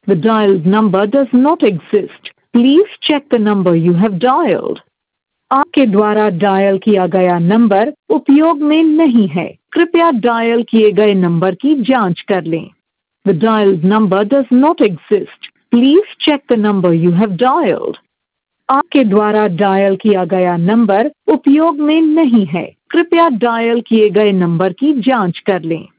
The dialed number does not exist. Please check the number you have dialed. आपके द्वारा dial किया गया number उपयोग में नहीं है। कृपया डायल किए गए नंबर की जांच कर लें। The dialed number does not exist. Please check the number you have dialed. आपके द्वारा डायल किया गया नंबर उपयोग में नहीं है। कृपया डायल किए गए नंबर की जांच कर लें।